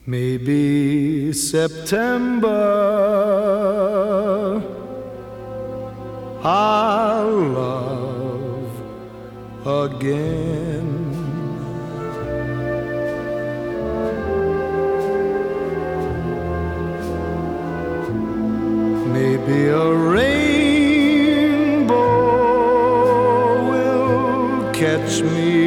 Maybe September I'll love again. Maybe a rainbow will catch me